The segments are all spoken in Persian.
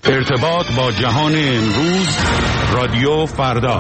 ارتباط با جهان امروز، رادیو فردا.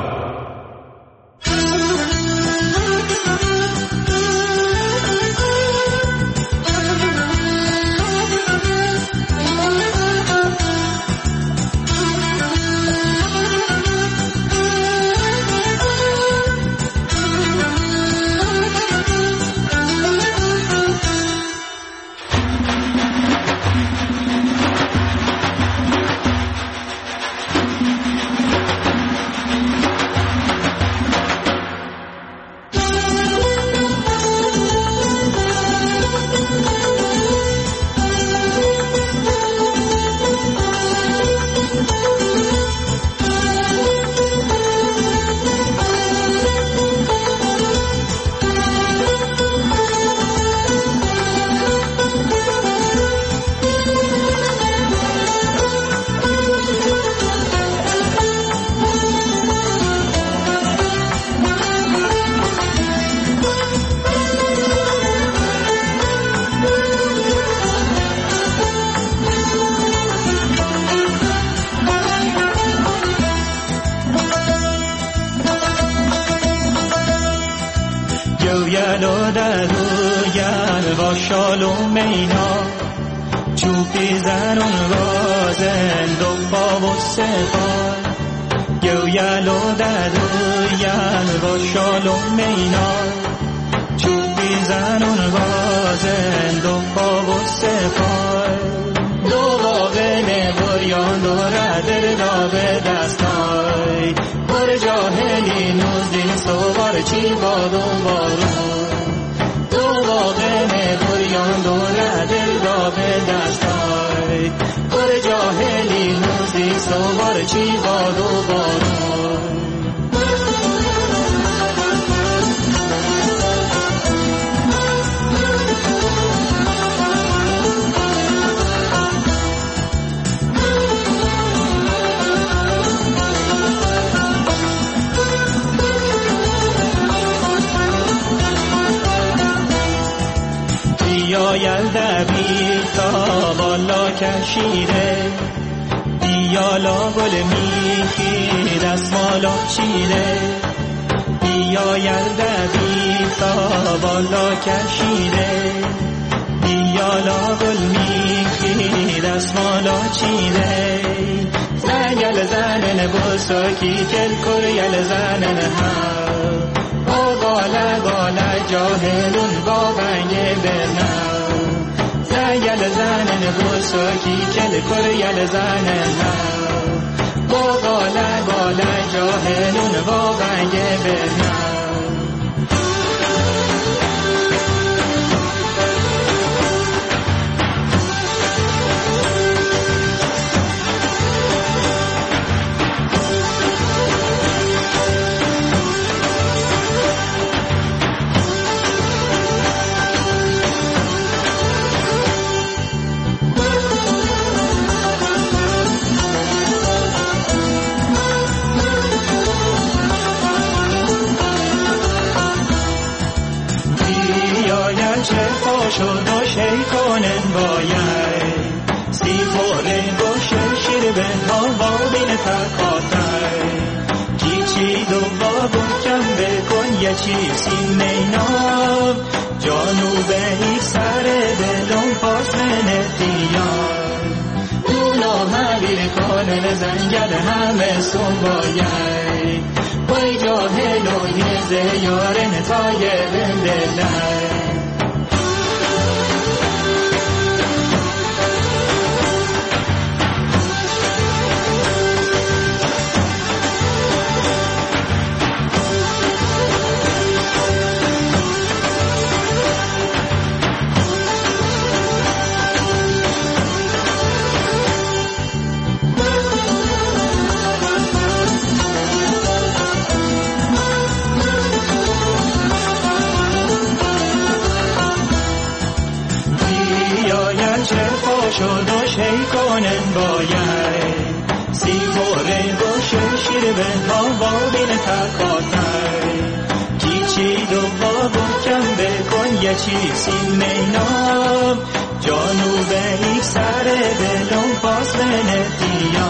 جانو به یک سر دلم فاصله ندیا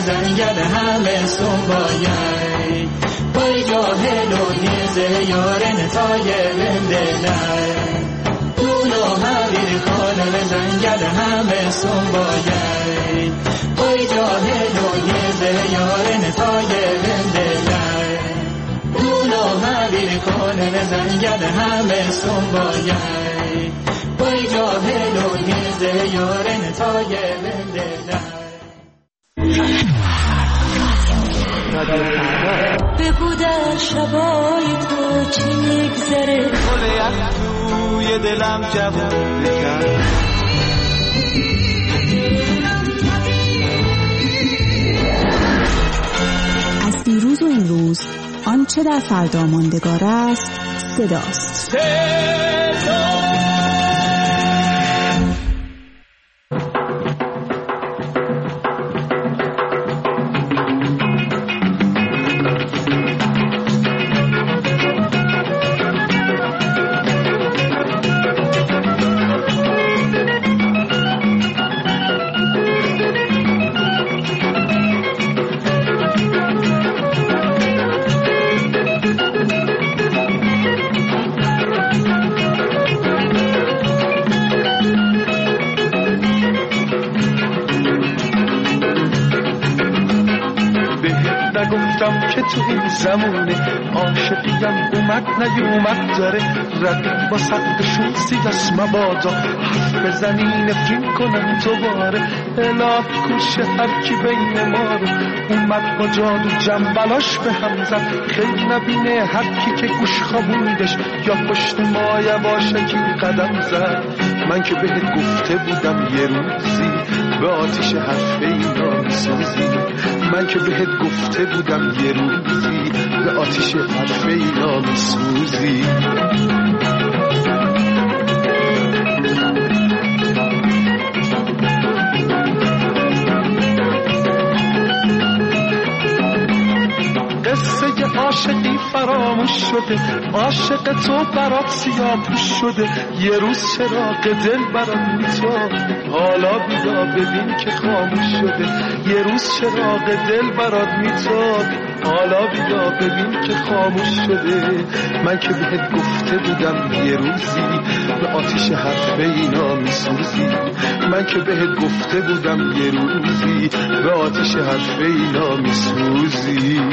زنگل همه سنبایی بای جاهل و نیزه یارن تای بندلای دولو حویر کانه زنگل همه سنبایی بای جاهل و نیزه یارن تای بندلای دولو حویر کانه زنگل همه سنبایی بای جاهل و نیزه یارن تای بندلای بگو در شبای تو چی میگذره گل یک توی دلم جوون بکن از دیروز و امروز آنچه در فردا ماندگار است صداست. که تو این زمونه عاشقیم اومد نیومد داره رقیب با صدقشون سیدست مبادا حرف بزنی نفرین کنم دوباره الهی کوشه هر کی بین ما رو اومد با جادو جنبلاش به هم زد خیلی نبینه هر کی که گوش خوابوندش یا پشت ما یواشکی قدم زد من که بهت گفته بودم یه روزی به آتیش حرف اینا میسوزی من که بهت گفته بودم یه روزی به آتیش حرف اینا میسوزی قصه عاشقی فراموش شده عاشق تو برات سیاه‌پوش شده یه روز چراغ دل برات میتاب حالا بیا ببین که خاموش شده یه روز چراغ دل برات میتاب حالا بیا ببین که خاموش شده من که بهت گفته بودم یه روزی به آتیش حرف اینا میسوزی من که بهت گفته بودم یه روزی به آتیش حرف اینا میسوزی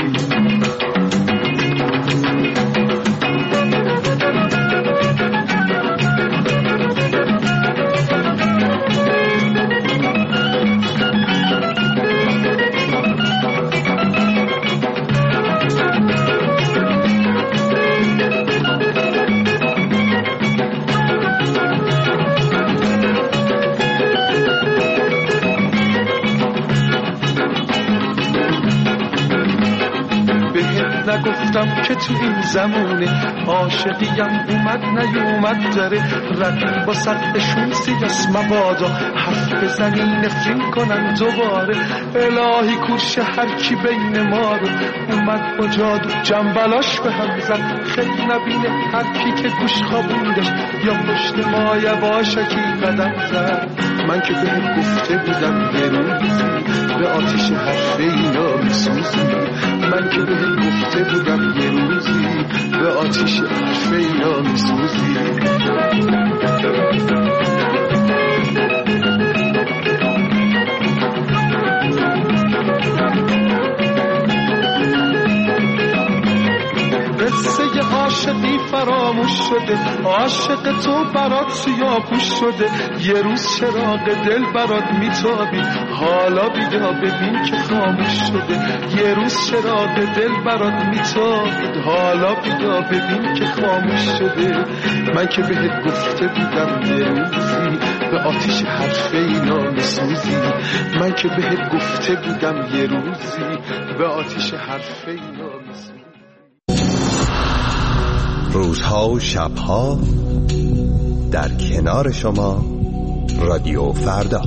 نگفتم که تو این زمونه عاشقیم اومد نیومد داره رقیب با سطحشون سیدست مبادا حرف بزنی نفرین کنن دوباره الهی کوشه هر کی بین ما رو اومد با جادو جنبلاش به هم زد خیلی نبینه هر کی که گوش خوابوندش یا پشت ما یواشکی قدم زد من که بهت گفته بودم یه روزی به آتیش حرف اینا میسوزی من که بهت گفته بودم یه روزی به آتیش حرف اینا میسوزی قصه عاشقی فراموش شده عاشق تو برات سیاه‌پوش شده یه روز چراغ دل برات میتابی حالا بیا ببین که خاموش شده یه روز چراغ دل برات میتابی حالا بیا ببین که خاموش شده من که بهت گفته بودم یه روزی به آتیش حرف اینا میسوزی من که بهت گفته بودم یه روزی به آتیش حرف اینا میسوزی روزها و شبها در کنار شما رادیو فردا.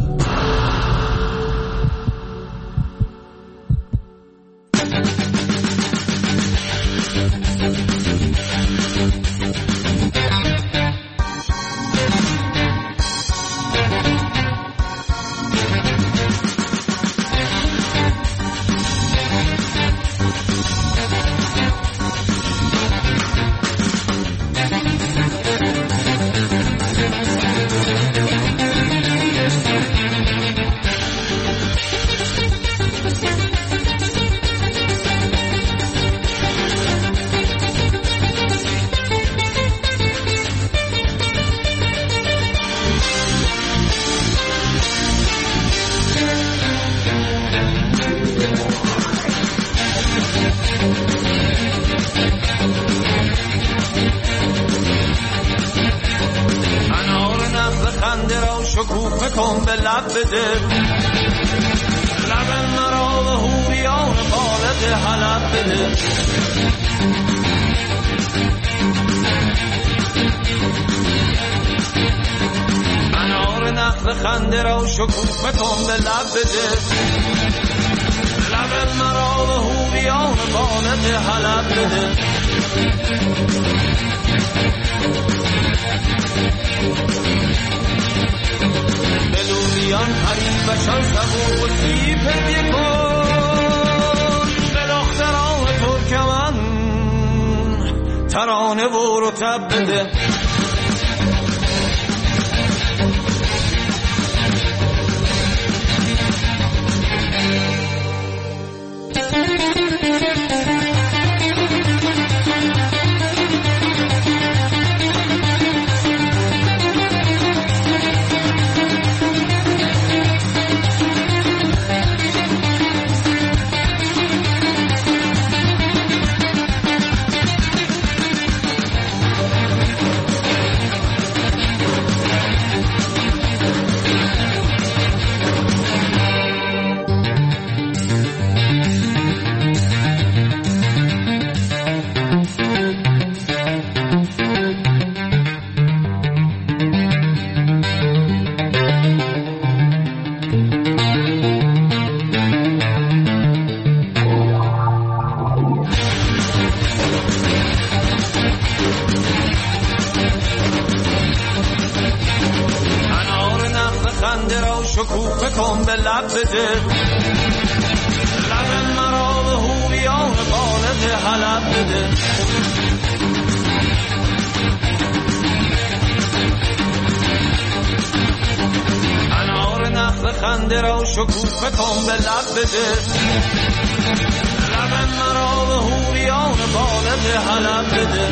شکوفه کن به لب بده، لب مرا به هوریان بالد حلب بده. انار نخل خنده را شکوفه کن به لب بده، لب مرا به هوریان بالد حلب بده. بلوریان حریبشان سبو و سیب هدیه کن، به دختران ترکمن ترانه و رطب بده. شکوفه کن به لب بده، لب مرا به هوریان بالد حلب بده. انار نخل خنده را شکوفه کن به لب بده، لب مرا به هوریان بالد حلب بده.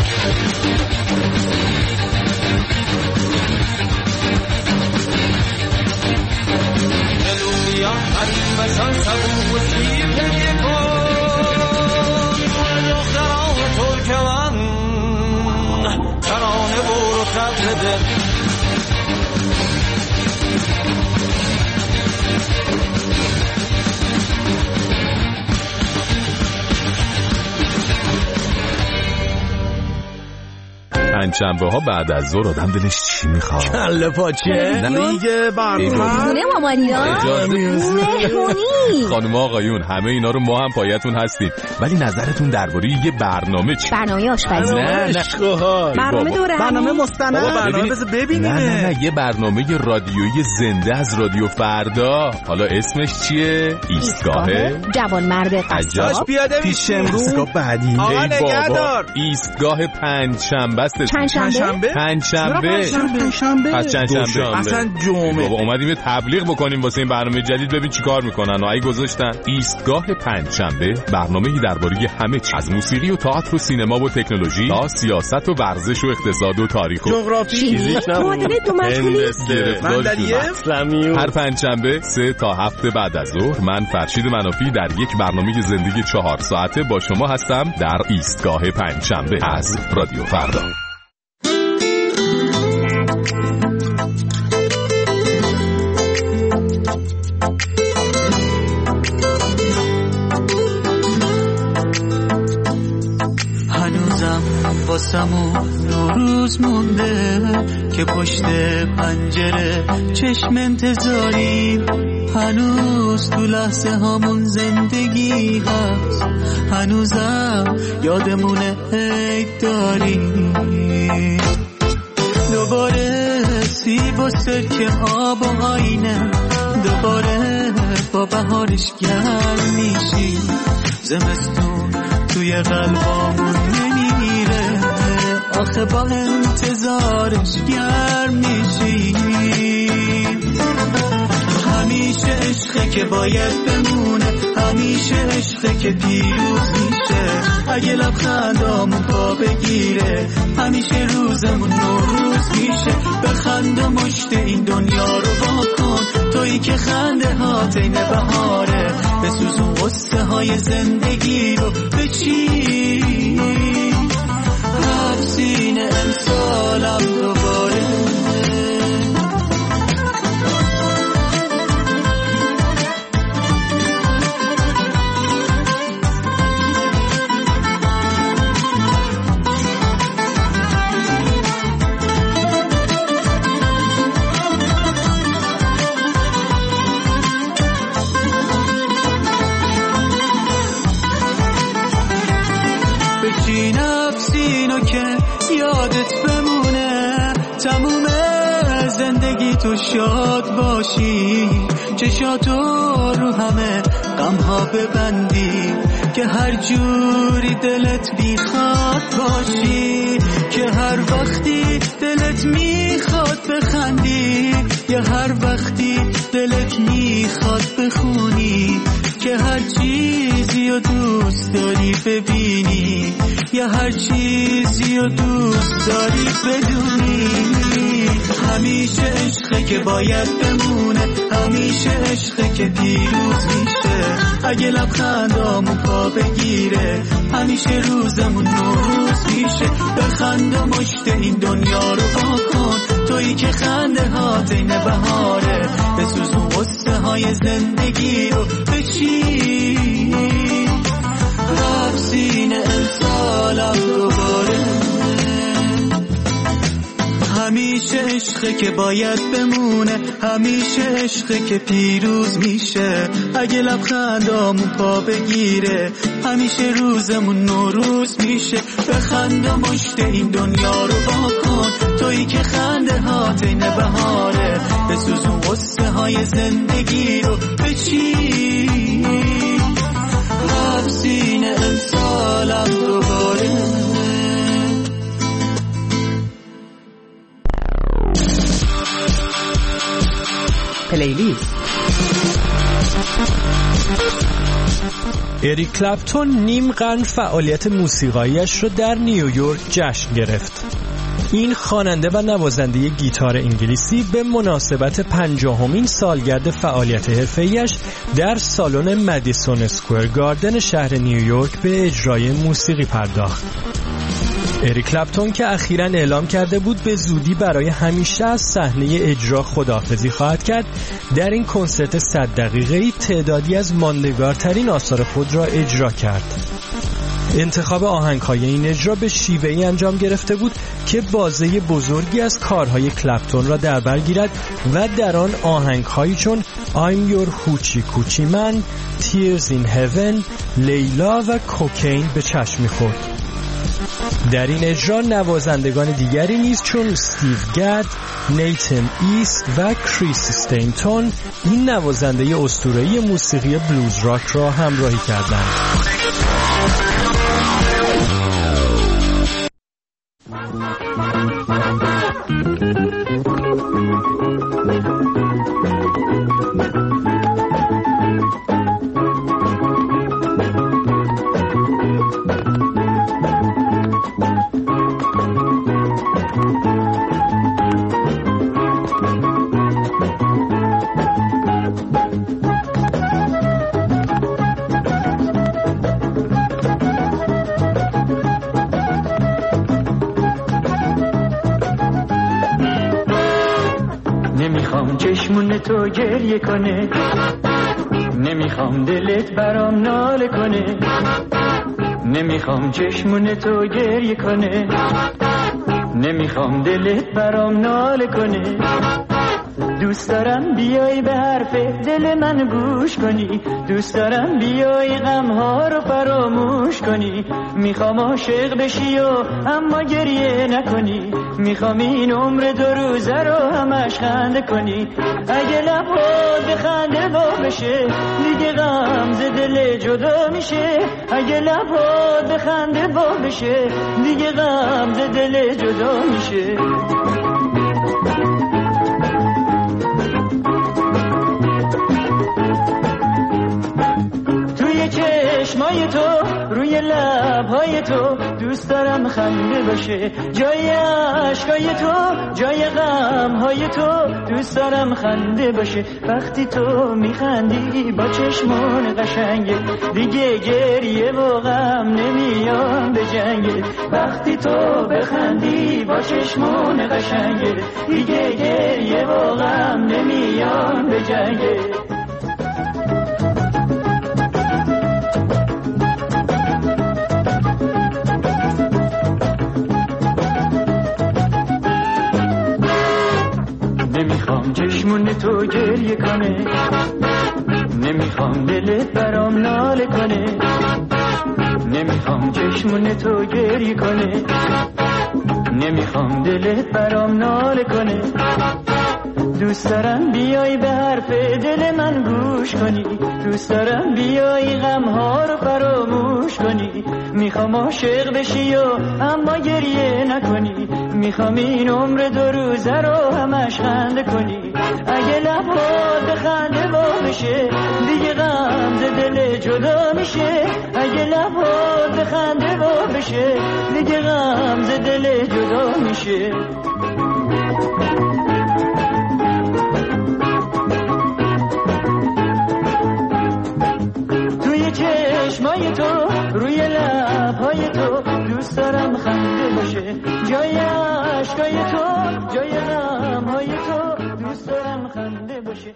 حریبشان سبو و سیب هدیه کن، به دختران ترکمن ترانه و رطب بده. پنجشنبه ها بعد از ظهر آدم دلش چی میخواد؟ کله پاچه، دیگه برنامه، خونه مامانیا، مهمونی. خانم آقایون همه اینا رو ما هم پایتون هستیم، ولی نظرتون درباره یه برنامه چی؟ برنامه آشپزی؟ نه برنامه دوره، برنامه مستند، برنامه بذار ببینیم. نه یه برنامه رادیویی زنده از رادیو فردا. حالا اسمش چیه؟ ایستگاه جوانمرد قصاب. پیاده پیش امروز بعدی. آقا نگهدار. ایستگاه پنجشنبه است. پنجشنبه؟ پس چندشنبه اصلا جمعه. بابا اومدیم تبلیغ بکنیم واسه این برنامه جدید، ببین چی کار میکنن. اگه گذاشتن ایستگاه پنجشنبه، برنامه‌ای درباره همه چیز، از موسیقی و تئاتر و سینما و تکنولوژی تا سیاست و ورزش و اقتصاد و تاریخ و جغرافی، فیزیک، معادله دو مشغولی. هر پنجشنبه 3 تا 7 بعد از ظهر من فرشید منافی در یک برنامه زندگی 4 ساعته با شما هستم در ایستگاه پنجشنبه از رادیو فردا. واسمون روز مونده که پشت پنجره چشم انتظاریم، هنوز تو لحظه هامون زندگی هست، هنوزم یادمونه عید داریم. دوباره سیب و سرکه آب و آینه، دوباره با بهارش گرم میشیم، زمستون توی قلبامون نمیره، آخه با انتظارش گرم میشیم. همیشه عشقه که باید بمونه، همیشه عشقه که پیروز میشه، اگه لبخندامون پا بگیره، همیشه روزمون نوروز میشه. بخند و مشت این دنیا رو واکن، تویی که خنده ها تین بهاره، بسوزون قصه های زندگی رو بچین. هر سینه امسالم دوباره یادت بمونه تموم زندگی تو شاد باشی، چشاتو رو همه غمها ببندی، که هر جوری دلت بیخواد باشی، که هر وقتی دلت میخواد بخندی، یا هر وقتی دلت میخواد بخونی، که هر چیزی رو دوست داری ببینی، یا هر چیزی رو دوست داری بدونی. همیشه عشقه که باید بمونه، همیشه عشقه که پیروز میشه، اگه لبخندامون پا بگیره، همیشه روزمون نوروز میشه. بخند و مشت این دنیا رو واکن، تویی که خنده ها زین بهاره، بسوزون غصه های زندگی رو بچین، رفسین امسالم دوباره. همیشه عشقه که باید بمونه، همیشه عشقه که پیروز میشه، اگه لبخندامون پا بگیره، همیشه روزمون نوروز میشه. بخند و مشت این دنیا رو واکن، تویی که خنده ها زین بهاره، بسوزون غصه های زندگی رو بچین، رفسین امسالم دوباره. پلیلیست. اریک کلپتون نیم قرن فعالیت موسیقاییش رو در نیویورک جشن گرفت. این خواننده و نوازنده گیتار انگلیسی به مناسبت 50مین سالگرد فعالیت حرفه‌ایش در سالن مدیسون اسکوئر گاردن شهر نیویورک به اجرای موسیقی پرداخت. اریک کلپتون که اخیراً اعلام کرده بود به زودی برای همیشه از صحنه اجرا خداحافظی خواهد کرد، در این کنسرت 100 دقیقه‌ای تعدادی از ماندگارترین آثار خود را اجرا کرد. انتخاب آهنگ‌های این اجرا به شیوهی انجام گرفته بود که بازه بزرگی از کارهای کلپتون را در بر گیرد و در آن آهنگ‌هایی چون I'm Your Hoochie Coochie Man، Tears in Heaven، لیلا و کوکین به چشم می‌خورد. در این اجرا نوازندگان دیگری نیز چون استیو گد، نیتن ایست و کریس استینتون این نوازنده اسطوره‌ای موسیقی بلوز راک را همراهی کردند. نمیخوام چشمون تو گریه کنه، نمیخوام دلت برام ناله کنه، نمیخوام چشمون تو گریه کنه، نمیخوام دلت برام ناله کنه. دوست دارم بیای به حرف دل من گوش کنی، دوست دارم بیای غمها رو فراموش کنی. میخوام عاشق بشی و اما گریه نکنی، میخوام این عمر 2 روزه رو همش خنده کنی. اگه لبات به خنده وا بشه دیگه غم ز دل جدا میشه، اگه لبات به خنده وا بشه دیگه غم ز دل جدا میشه. چشمای تو روی لبهای تو دوست دارم خنده باشه، جای عشقای تو جای غمهای تو دوست دارم خنده باشه. وقتی تو میخندی با چشمون قشنگه دیگه گریه و غم نمیان به جنگه. وقتی تو بخندی با چشمون قشنگه دیگه گریه و غم نمیان به جنگه. نمیخوام چشمون تو گریه کنه، نمیخوام دلت برام ناله کنه، نمیخوام چشمون تو گریه کنه، نمیخوام دلت برام ناله کنه، دوست دارم بیای به حرف دل من گوش کنی، دوست دارم بیای غمها رو فراموش کنی، میخوام عاشق بشی و اما گریه نکنی، میخوام این عمر 2 روزه رو همش خنده کنی، اگه لبات به خنده وا بشه دیگه غم ز دل جدا میشه، اگه لبات به خنده وا بشه دیگه غم ز دل جدا میشه. توی چشمای تو روی لبهای تو دوست دارم خنده باشه، جای عشقای تو جای غمهای تو دوست دارم خنده باشه.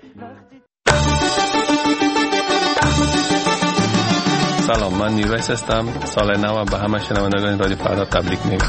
سلام، من نیوش هستم. سال نو به همه شنوندگان رادیو فردا تبریک میگم.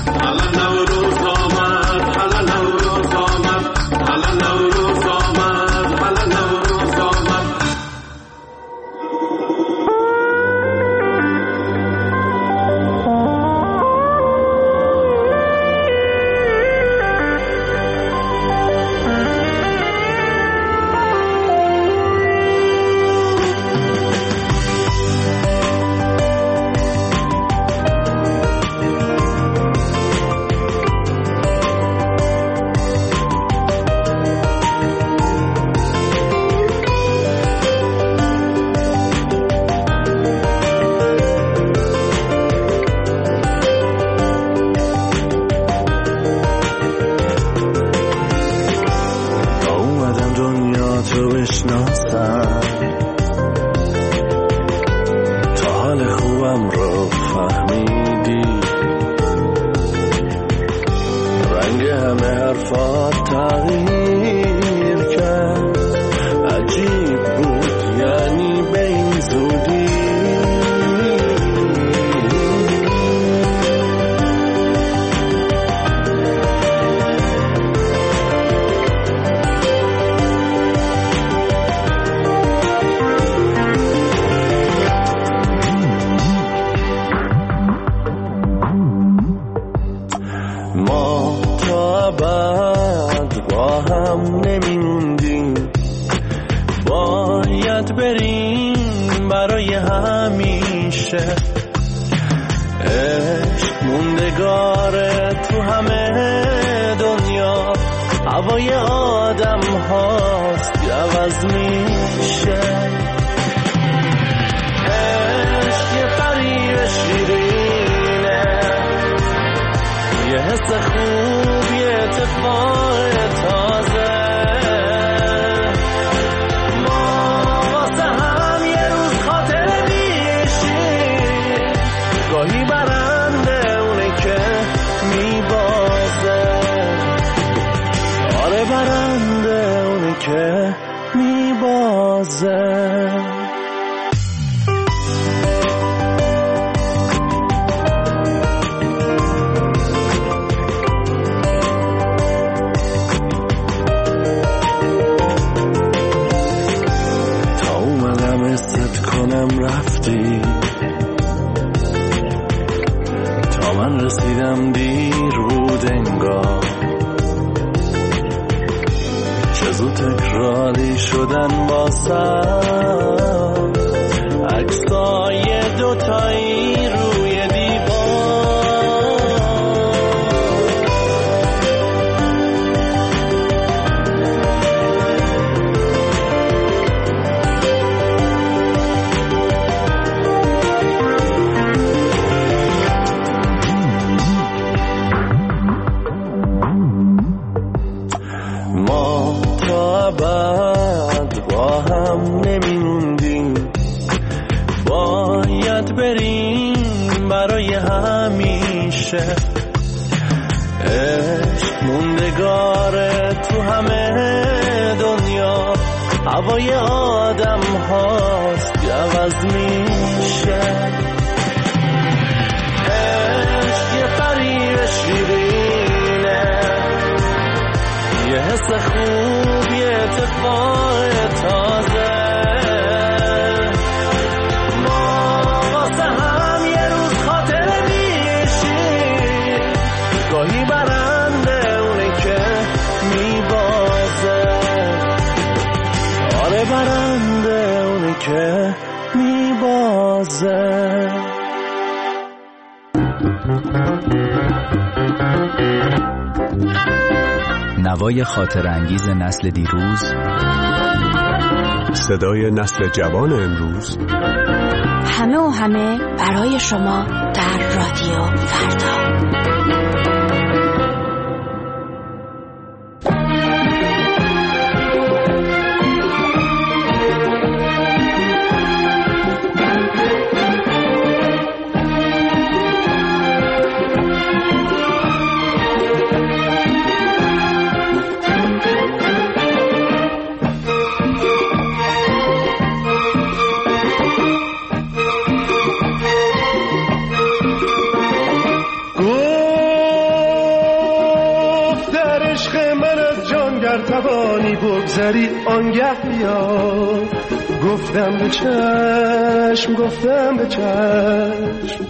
هوای آدم هاست که عوض میشه. عشق یه فریب شیرینه، یه حس خوب، یه اتفاق تازه. ما واسه هم یه روز خاطره میشیم، گاهی برم برنده اونی که میبازه. نوای خاطر انگیز نسل دیروز، صدای نسل جوان امروز، همه و همه برای شما در رادیو فردا. توانی بگذری آنگه بیا. گفتم به چشم، گفتم به چشم،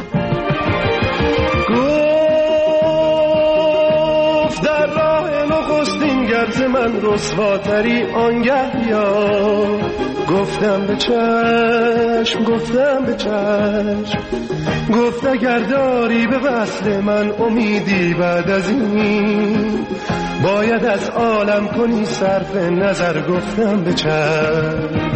گفت در راه نخستین گرز من رسواتری آنگه بیا. گفتم به چشم، گفتم به چشم، گفت اگر داری به وصل من امیدی بعد از این باید از عالم کنی صرف نظر. گفتم به چشم،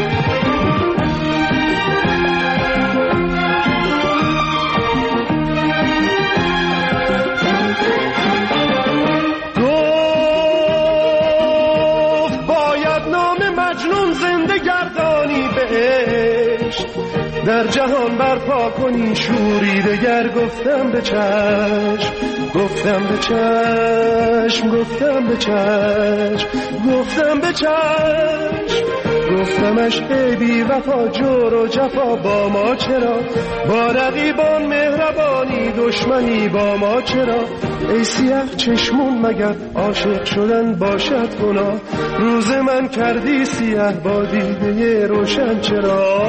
گفت باید نام مجنون زنده گردانی به عشق، در جهان برپا کنی شوری دگر. گفتم به چشم، گفتم به چشم، گفتم به چشم، گفتم به چشم، گفتمش ای بی وفا جور و جفا با ما چرا؟ با رقیبان مهربانی دشمنی با ما چرا؟ ای سیاه چشمون مگر عاشق شدن باشد گناه؟ روز من کردی سیاه با دیده روشن چرا؟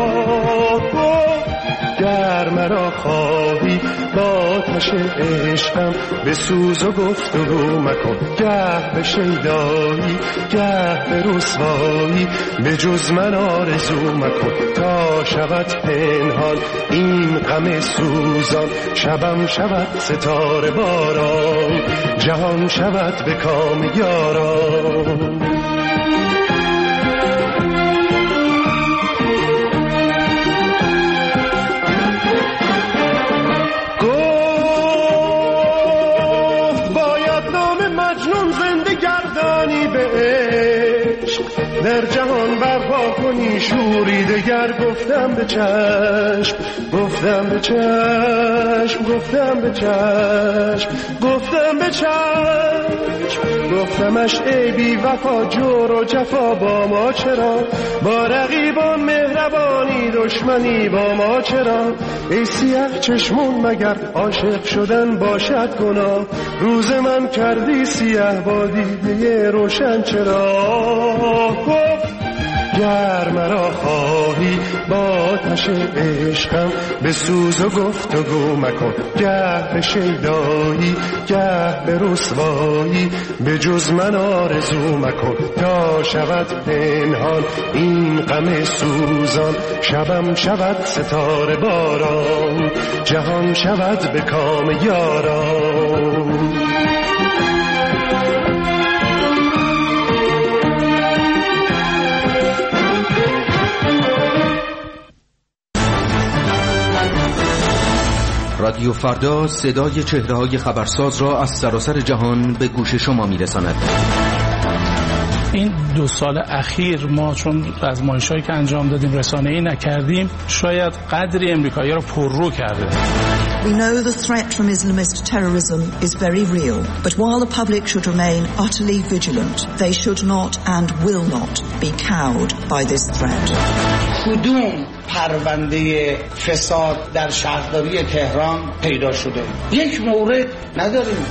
گر مرا خواهی با آتش عشقم به سوز و گفتگو مکن. گه به شیدایی گه به رسوایی به جز من آرزو مکن. تا شود پنهان این غم سوزان، شبم شود ستاره باران، جهان شود به کام یاران. در جهان برپا کنی شوری دگر. گفتم به چشم، گفتم به چشم، گفتم به چشم، گفتم به چشم، گفتمش ای بی وفا جور و جفا با ما چرا؟ با رقیبان مهربانی دشمنی با ما چرا؟ ای سیاه چشمون مگر عاشق شدن باشد گناه؟ روز من کردی سیاه با دیده روشن چرا؟ گر مرا خواهی با آتش عشقم به سوز و گفتگو مکن. گه به شیدایی گه به رسوایی به جز من آرزو مکن. تا شود پنهان این غم سوزان، شبم شود ستاره باران، جهان شود به کام یاران. رادیو فردا صدای چهره‌های خبرساز را از سراسر جهان به گوش شما می‌رساند. این 2 سال اخیر ما چون آزمایش‌هایی که انجام دادیم رسانه‌ای نکردیم، شاید قدری امریکایی‌ها رو پررو کرده. We know the threat from Islamist terrorism is very real, but while the public should remain utterly vigilant, they should not and will not be cowed by this threat. کدوم پرونده فساد در شهرداری تهران پیدا شده؟ یک مورد نداریم.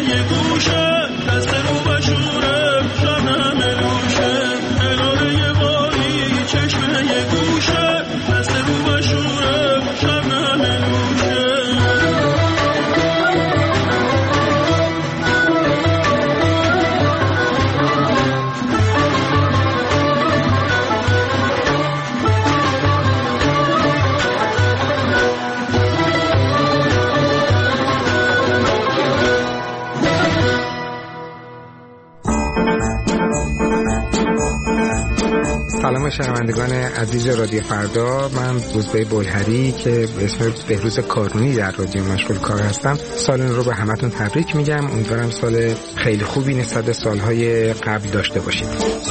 یه گوشه دست رو بشوره شبنم نوشه کنار یه باری چشمه یه گوشه دست رو بشوره شبنم نوشه سلام شنوندگان عزیز رادیو فردا، من روزبه بلهری که به اسم بهروز کارونی در رادیو مشغول کار هستم. سال رو به همتون تبریک میگم. امیدوارم سال خیلی خوبی نسبت به سالهای قبل داشته باشید.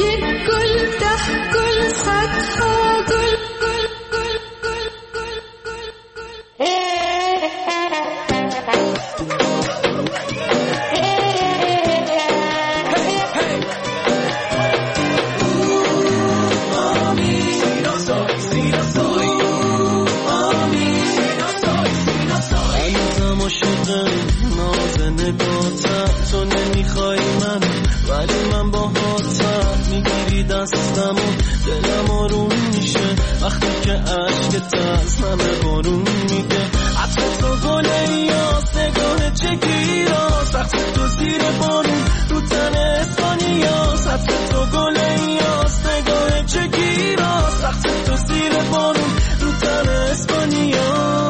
تو نمیخوای من ولی من با هاتم میگیری دستم و دلم آروم میشه وقتی که عشقت از همه بارون میده. عطر تو گله یا سگاه چگیرا سخت تو زیر بارون رو تن اسپانیا. عطر تو گله یا سگاه چگیرا سخت تو زیر بارون رو تن اسپانیا.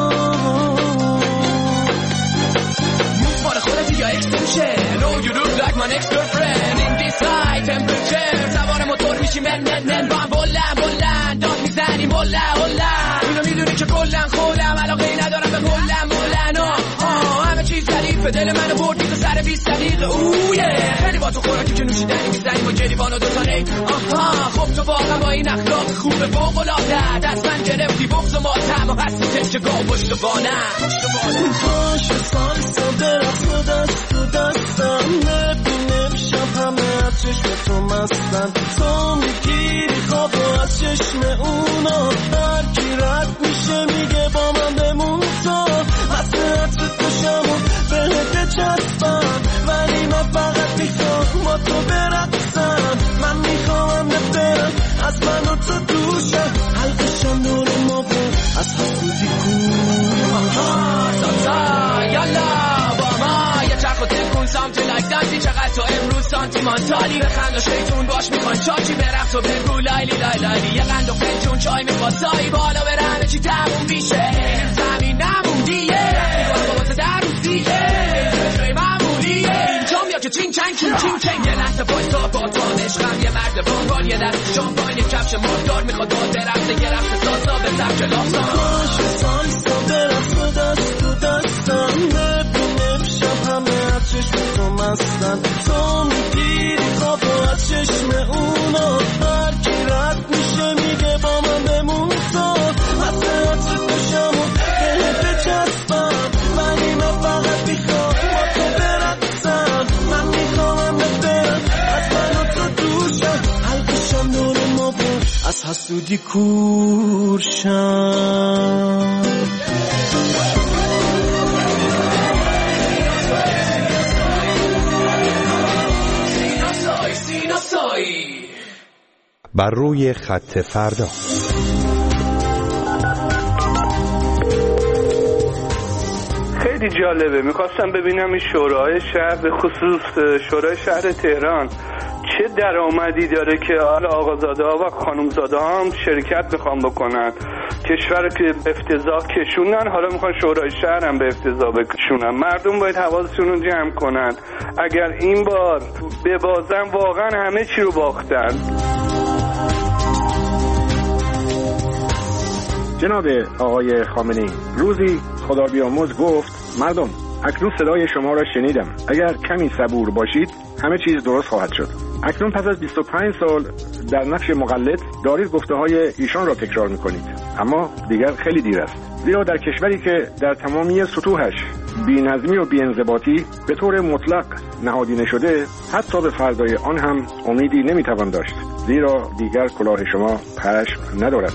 یا extension oh you look like my next girlfriend in this high temperature سوار موتور میشی من با هم بلند داد میزنیم هلا اینو میدونی که کلن خولم علاقه ای ندارم به مولن همه چیز ظریفه دل منو بردی تو سر 20 دقیقه اوه خیلی با تو خوراکی که نوشیدنی میزنیم و گریبان و دوتا نیم خب تو واقعا با این اخلاق خوبه فوق‌العاده از من گرفتی بغض و ماتم و هستی تکگاه پشت بانم پاش سالسا درخت دست تو دستم نبینم شب همه از چشم تو مستن تو میگیری خواب و از چشم اونا برکی رد میشه میگه با من بمون تو مسئلت تو شمو بهت چسبم ولی من فقط میخوام با تو برقصم من میخوام نبرم از من و تو دوشم حلقشم دور ما بود از حسودی کن سانتا یالا با ما یه چرخ و تکون سامتی لایک دانسی چقدر تو امروز سانتیمانتالی بخند و شیطون باش میخوان چاچی برفت و بگو لایلی یه قند و فنجون چای میخواد سایی بالا بره همه چی تموم میشه زمین نموندیه بابات در روزیه جای معمولیه اینجا میاد که چین چنگ یه لحظه باید تا با تو عشقم یه مرد بانبان یه دست شامپاین یه کفش مردار میخواد داد برفته یه رفت ساسا به سبک لافتان باشه سالسا برفت دست تو دستم نبینم شب همه از چشم تو مستن تو میگیری خواب و از چشم اونا برکی رد میشه میگه با من بمون تو مسئلت تو شمو بهت چسبم ولی من فقط میخوام با تو برقصم من میخوام نبرم از من و تو دوشم حلقشم دور ما بود از حسودی کورشم. بر روی خط فردا. خیلی جالبه. میخواستم ببینم این شورای شهر به خصوص شورای شهر تهران چه درآمدی داره که آقازاده ها و خانومزاده ها هم شرکت میخوان بکنن. کشور که افتضاح کشونن حالا میخوان شورای شهر هم به افتضاح بکشونن. مردم باید حواسشون رو جمع کنن. اگر این بار ببازن واقعا همه چی رو باختن. جناب آقای خامنه‌ای، روزی خدا بیامرز گفت مردم اکنون صدای شما را شنیدم، اگر کمی صبور باشید همه چیز درست خواهد شد. اکنون پس از 25 سال در نقش مقلد دارید گفته های ایشان را تکرار میکنید، اما دیگر خیلی دیر است، زیرا در کشوری که در تمامی سطوحش بی‌نظمی و بی‌انضباطی به طور مطلق نهادینه شده، حتی به فردای آن هم امیدی نمیتوان داشت، زیرا دیگر کلاه شما پشم ندارد.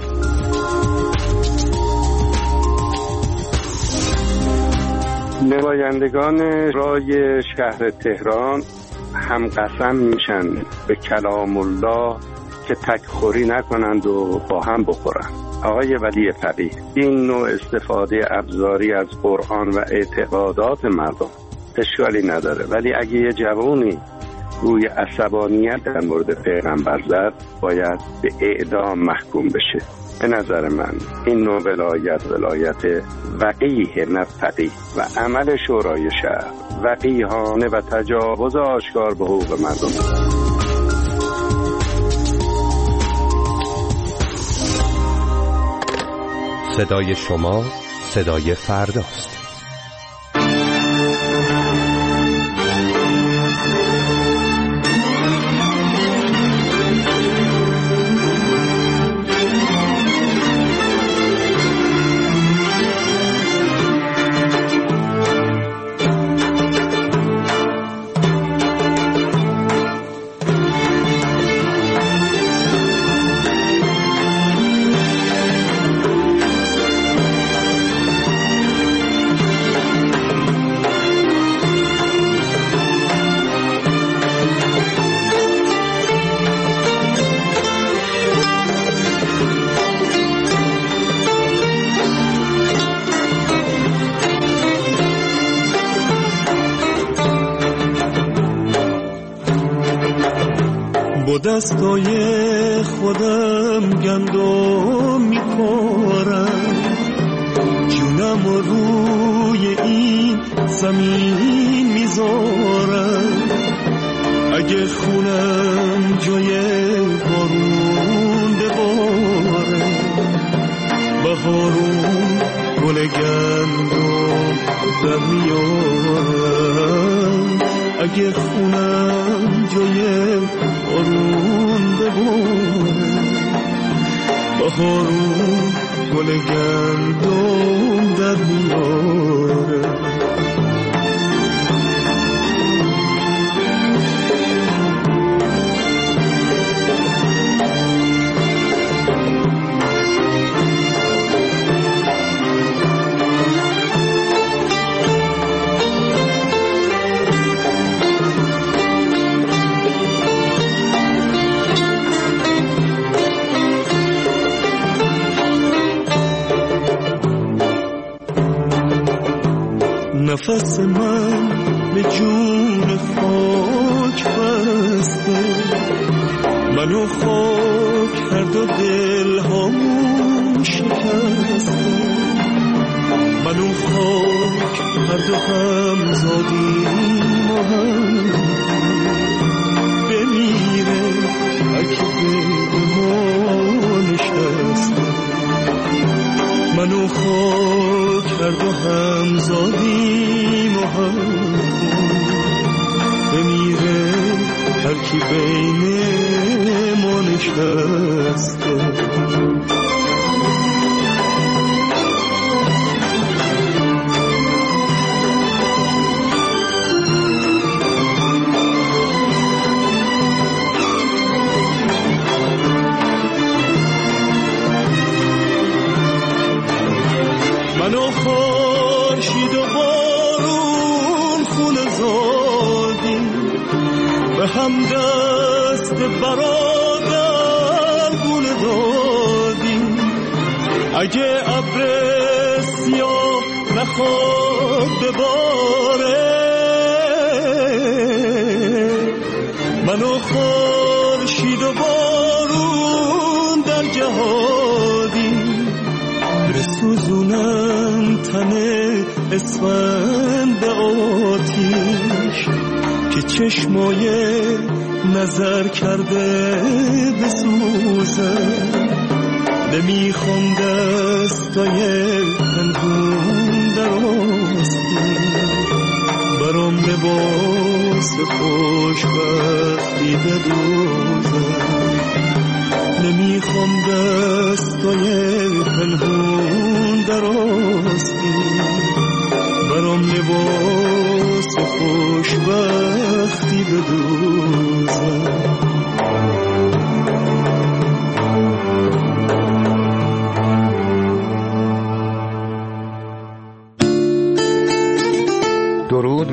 نمایندگان رای شهر تهران هم قسم میشن به کلام الله که تکخوری نکنند و با هم بخورند. آقای ولی فقیه، این نوع استفاده ابزاری از قرآن و اعتقادات مردم اشکالی نداره، ولی اگه یه جوانی روی عصبانیت در مورد پیغمبر زد باید به اعدام محکوم بشه. به نظر من این نوع ولایت وقیه نه فقیه و عمل شورای شهر وقیهانه و تجاوز آشکار به حقوق مردم. صدای شما صدای فرداست. دستای خودم گندم میکارم، جونم روی این زمین میذارم. اگه خونم جای بارون بباره، بهارون گل گندم در میارم. اگه خونم جای بارون بباره، بهارون گل گندم در میاره. نفس من به جون خاک بسته، منو خاک کرد و دل هامون شکسته. منو خاک کرد و هم زادیم و هم بمیره اگه به ما نشسته. منو خاک کرد و هم زادیم و هم بمیره هر کی بین ما نشسته. منو خورشید و بارون خون زادیم، به هم دست برادر گل دادیم. اگه ابر سیاه نخواد بباره، منو خورشید و بارون در جهادیم. بسوزونم تنه اسفند به آتیش که چشمای نظر کرده بسوزه. نمیخوام دستای پنهون در آستین، برام لباس خوشبختی بدوزه. نمیخوام دستای پنهون در آستین، برام لباس خوشبختی بدوزه.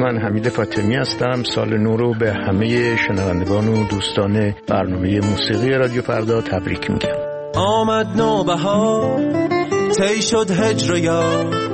من حمید فاطمی هستم. سال نو رو به همه شنوندگان و دوستان برنامه موسیقی رادیو فردا تبریک میگم. آمد نوبهار طی شد هجر یار،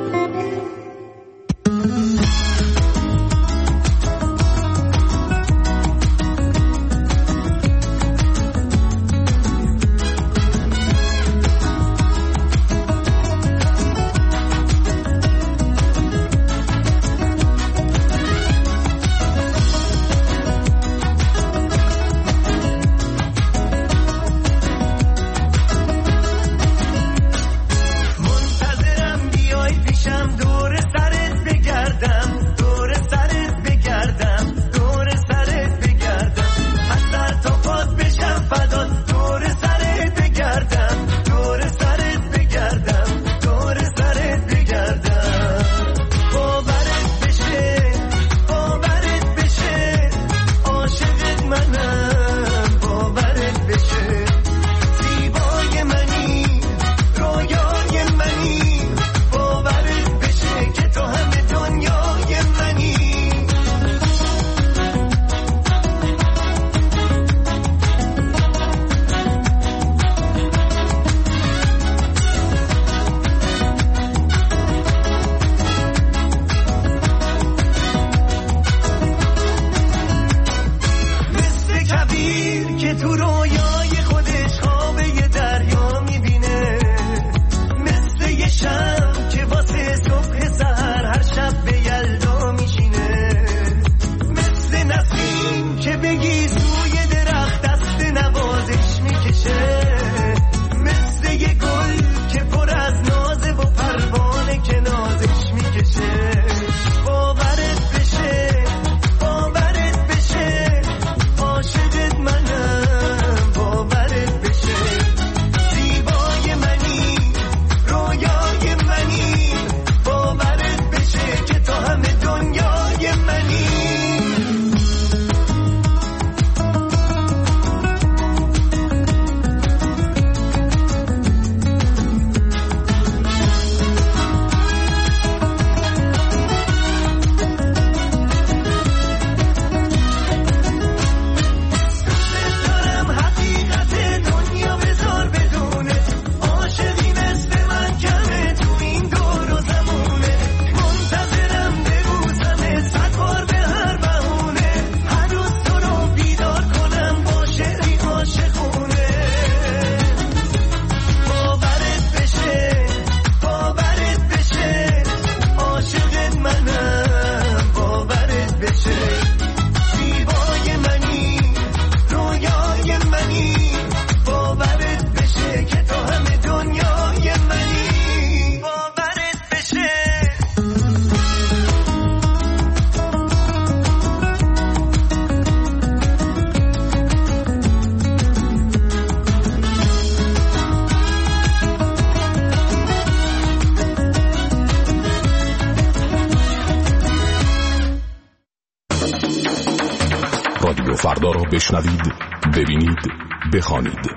رادیو فردا را بشنوید، ببینید، بخوانید.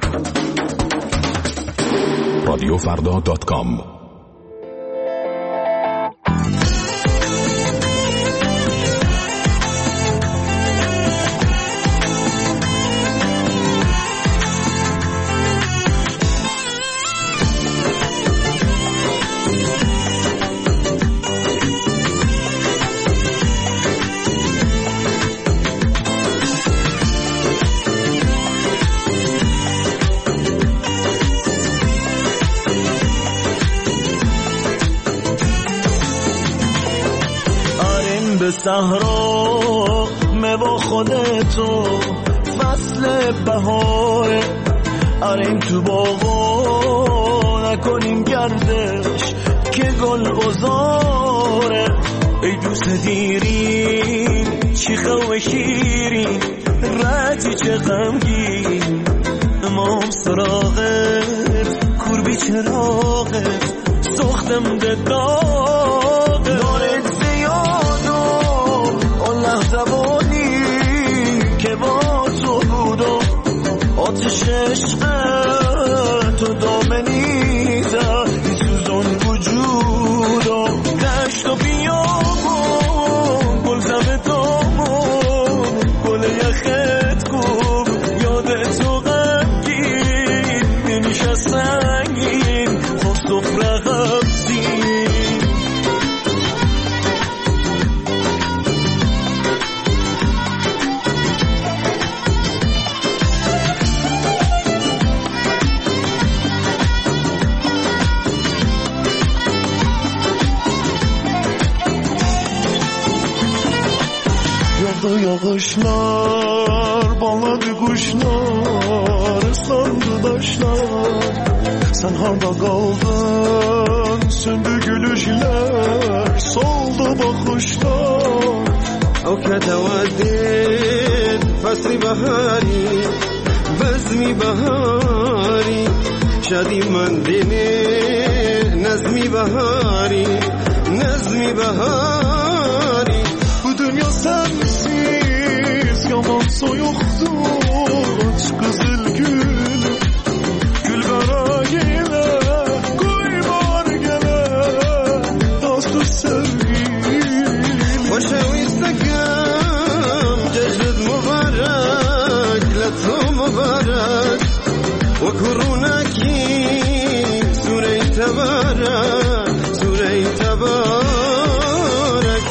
radiofrda.com. صحرا با خودتو فصل بهاره، آریم تو باغا نکنیم گردش که گل بزاره. ای دوست دیرین چیخه و شیرین ردی چه غمگین، امام سراغت کوربی چراغت سختم دداغ دارت زیاد و الله زبانی که با تو بود و آتش عشق تو دامنی زد سوزون وجود و دشت و بیابون گلزم yağışlar bağladı kuşlar, ıslandı taşlar. Sen harda kaldın, söndü gülüşler, soldu bakışlar. او كتودد فصل بهاری بزمی بهاری شدی من دینه نظمی بهاری نظمی بهاری Bu dünya sensiz yaman soyuktu, kızıl gül gül verayine koy var gele dostu sevgilim. وشويستكم جدد مبارك لطف مبارك وكروناكي سوري تبارك سوري تبارك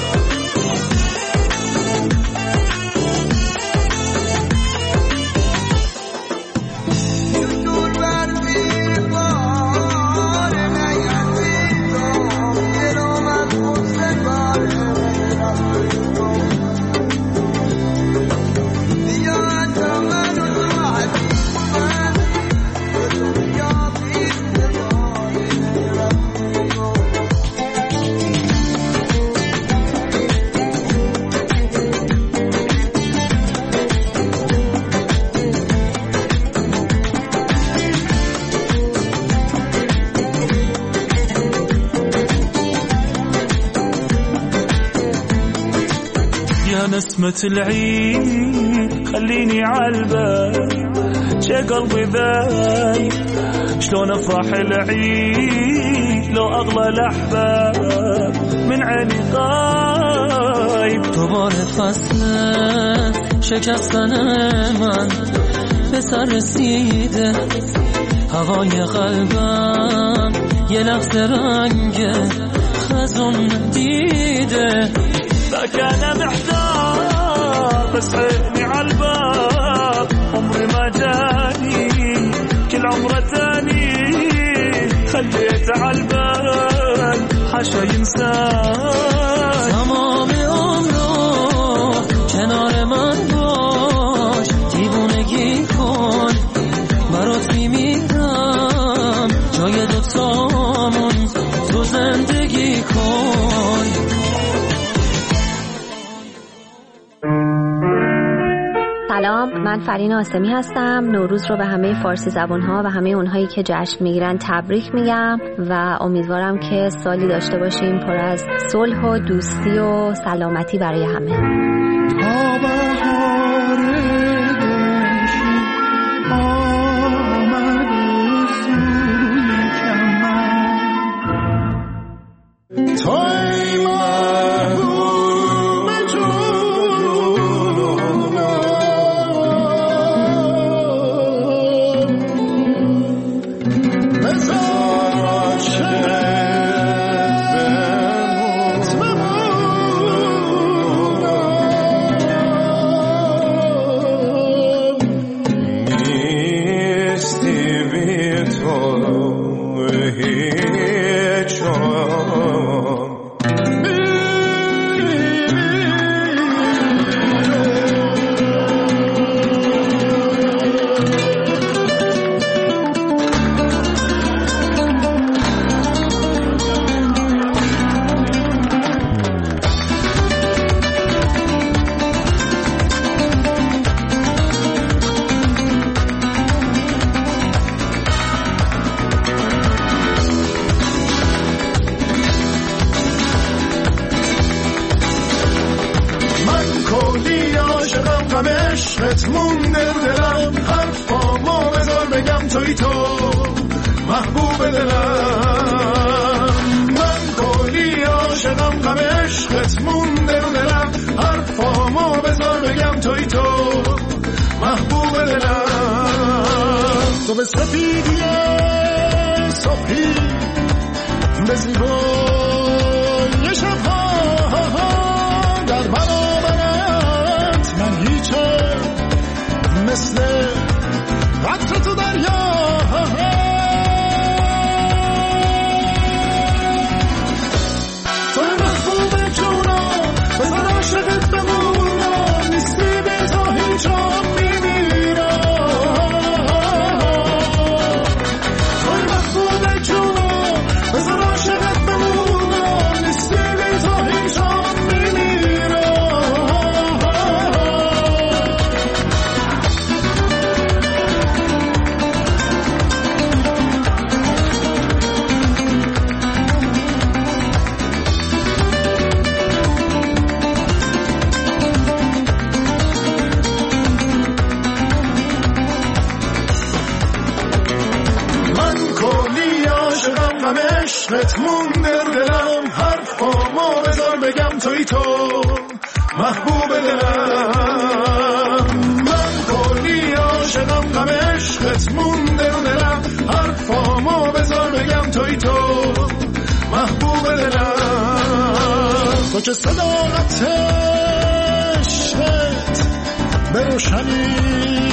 نسمة العيد خليني عالبال شي قلبي ذايب شلون افرح العيد لو اغلى الاحباب من عيني غايب. دوباره فصل شکستن من به سر رسیده، هوای قلبم یه لحظه رنگ خزون دیده. فكان محتار بس عيني عالباب عمري ما جاني كل عمره تاني خليت عالبال حاشا ينسان. تمام عمرو کنار من باش، دیوونگی کن برات میمیرم، جای دوتامون تو زندگی کن. سلام، من فرین آسمی هستم. نوروز رو به همه فارسی زبان‌ها و همه اونهایی که جشن میگیرن تبریک میگم و امیدوارم که سالی داشته باشیم پر از صلح و دوستی و سلامتی برای همه. عشقت مونده رو دلم، حرفامو بذار بگم توی تو محبوب دلم. من کلی عاشقم، غم عشقت مونده رو دلم، حرفامو بذار بگم توی تو محبوب دلم. تو که صداقت عشقت به روشنی